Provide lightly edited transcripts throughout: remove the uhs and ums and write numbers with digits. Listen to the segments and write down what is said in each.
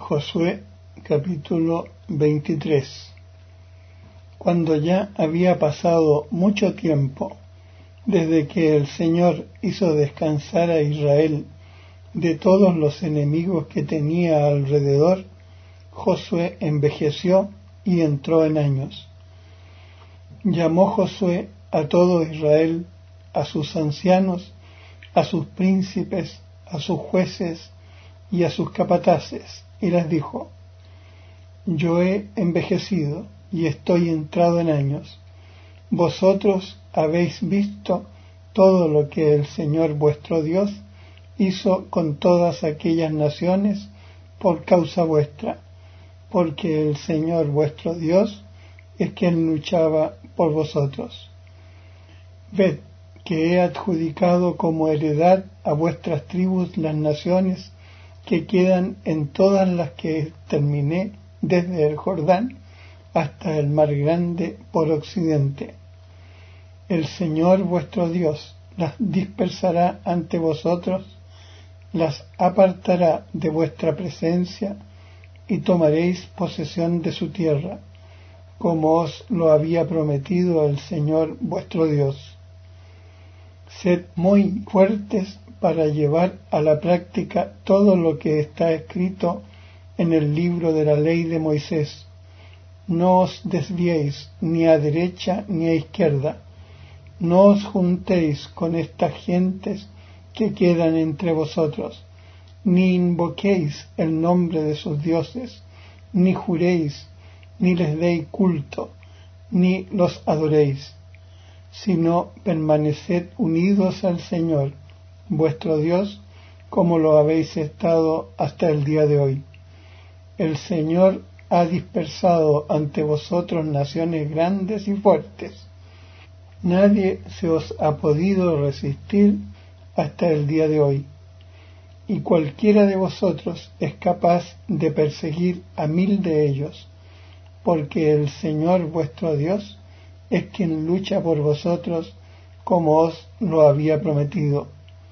Josué capítulo 23. Cuando ya había pasado mucho tiempo desde que el Señor hizo descansar a Israel de todos los enemigos que tenía alrededor, Josué envejeció y entró en años. Llamó Josué a todo Israel, a sus ancianos, a sus príncipes, a sus jueces y a sus capataces, y les dijo: Yo he envejecido y estoy entrado en años. Vosotros habéis visto todo lo que el Señor vuestro Dios hizo con todas aquellas naciones por causa vuestra, porque el Señor vuestro Dios es quien luchaba por vosotros. Ved que he adjudicado como heredad a vuestras tribus las naciones que quedan en todas las que exterminé desde el Jordán hasta el mar grande por occidente. El Señor vuestro Dios las dispersará ante vosotros, las apartará de vuestra presencia y tomaréis posesión de su tierra, como os lo había prometido el Señor vuestro Dios. Sed muy fuertes para llevar a la práctica todo lo que está escrito en el libro de la ley de Moisés. No os desviéis ni a derecha ni a izquierda. No os juntéis con estas gentes que quedan entre vosotros, ni invoquéis el nombre de sus dioses, ni juréis, ni les deis culto, ni los adoréis, sino permaneced unidos al Señor, vuestro Dios, como lo habéis estado hasta el día de hoy. El Señor ha dispersado ante vosotros naciones grandes y fuertes. Nadie se os ha podido resistir hasta el día de hoy, y cualquiera de vosotros es capaz de perseguir a 1000 de ellos, porque el Señor vuestro Dios es quien lucha por vosotros como os lo había prometido.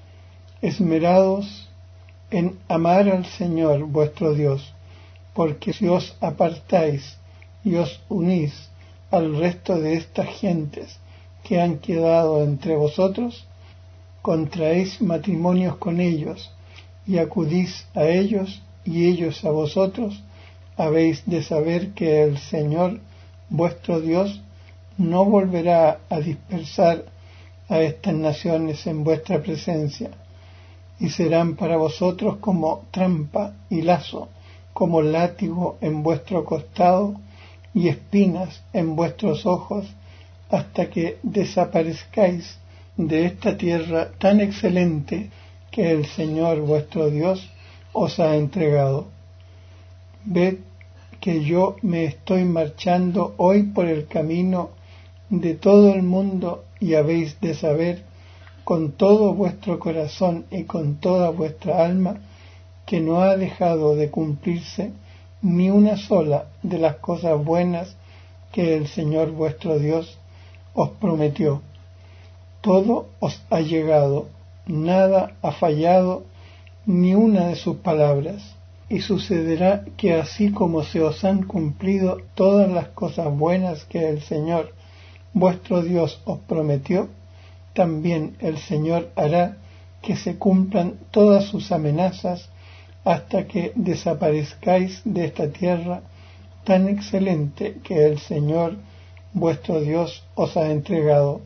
Esmeraos en amar al Señor vuestro Dios, porque si os apartáis y os unís al resto de estas gentes que han quedado entre vosotros, contraéis matrimonios con ellos y acudís a ellos y ellos a vosotros, habéis de saber que el Señor vuestro Dios no volverá a dispersar a estas naciones en vuestra presencia, y serán para vosotros como trampa y lazo, como látigo en vuestro costado y espinas en vuestros ojos, hasta que desaparezcáis de esta tierra tan excelente que el Señor vuestro Dios os ha entregado. Ved que yo me estoy marchando hoy por el camino de todo el mundo, y habéis de saber con todo vuestro corazón y con toda vuestra alma que no ha dejado de cumplirse ni una sola de las cosas buenas que el Señor vuestro Dios os prometió. Todo os ha llegado, nada ha fallado, ni una de sus palabras. Y sucederá que así como se os han cumplido todas las cosas buenas que el Señor vuestro Dios os prometió, también el Señor hará que se cumplan todas sus amenazas hasta que desaparezcáis de esta tierra tan excelente que el Señor vuestro Dios os ha entregado.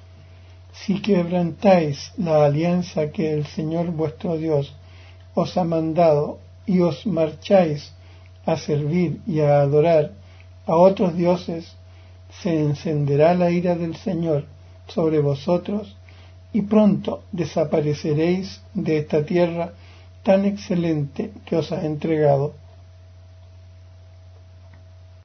Si quebrantáis la alianza que el Señor vuestro Dios os ha mandado y os marcháis a servir y a adorar a otros dioses, se encenderá la ira del Señor sobre vosotros y pronto desapareceréis de esta tierra tan excelente que os ha entregado.